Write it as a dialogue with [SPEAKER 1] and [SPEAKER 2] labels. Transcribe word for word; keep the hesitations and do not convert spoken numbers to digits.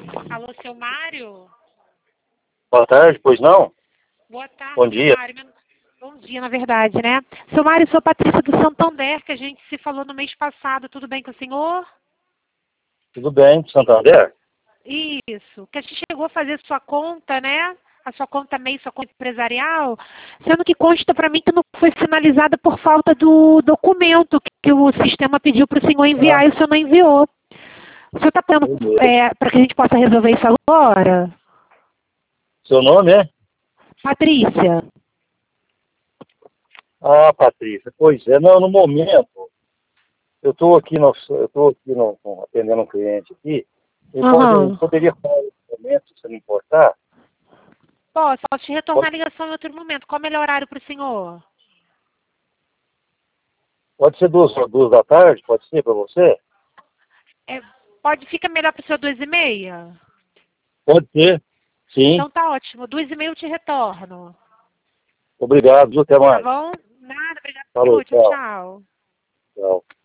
[SPEAKER 1] Alô, seu Mário?
[SPEAKER 2] Boa tarde, pois não?
[SPEAKER 1] Boa tarde,
[SPEAKER 2] Bom dia.
[SPEAKER 1] Mário. Meu- Bom dia, na verdade, né? Seu Mário, sou Patrícia do Santander, que a gente se falou no mês passado. Tudo bem com o senhor?
[SPEAKER 2] Tudo bem, Santander?
[SPEAKER 1] Isso. Que a gente chegou a fazer sua conta, né? A sua conta MEI, sua conta empresarial, sendo que consta para mim que não foi finalizada por falta do documento que o sistema pediu para o senhor enviar
[SPEAKER 2] Ah,
[SPEAKER 1] e o senhor não enviou. O senhor está plano
[SPEAKER 2] meu Deus.
[SPEAKER 1] é, para que a gente possa resolver isso agora?
[SPEAKER 2] Seu nome é?
[SPEAKER 1] Patrícia.
[SPEAKER 2] Ah, Patrícia. Pois é, não, no momento, eu estou aqui, no, eu estou aqui no, no- atendendo um cliente aqui, e pode, eu
[SPEAKER 1] Aham.
[SPEAKER 2] poderia falar no momento, se não importar.
[SPEAKER 1] Posso, posso te retornar
[SPEAKER 2] Pode,
[SPEAKER 1] a ligação em outro momento. Qual é o melhor horário para o senhor?
[SPEAKER 2] pode ser duas, duas da tarde, pode ser para você?
[SPEAKER 1] É, pode, fica melhor para o senhor duas e meia?
[SPEAKER 2] Pode ser, sim.
[SPEAKER 1] Então tá ótimo. Duas e meia eu te retorno.
[SPEAKER 2] Obrigado, viu? Até
[SPEAKER 1] Tá
[SPEAKER 2] mais.
[SPEAKER 1] bom? Nada, obrigada.
[SPEAKER 2] Falou,
[SPEAKER 1] Tchau,
[SPEAKER 2] tchau.
[SPEAKER 1] tchau.
[SPEAKER 2] Tchau.